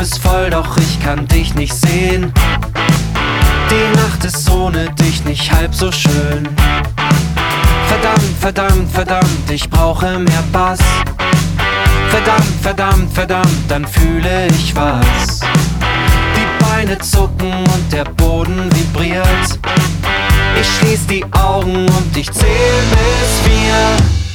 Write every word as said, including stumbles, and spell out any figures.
ist voll, doch ich kann dich nicht sehen. Die Nacht ist ohne dich nicht halb so schön. Verdammt, verdammt, verdammt, ich brauche mehr Bass. Verdammt, verdammt, verdammt, dann fühle ich was. Die Beine zucken und der Boden vibriert. Ich schließ die Augen und ich zähl bis vier.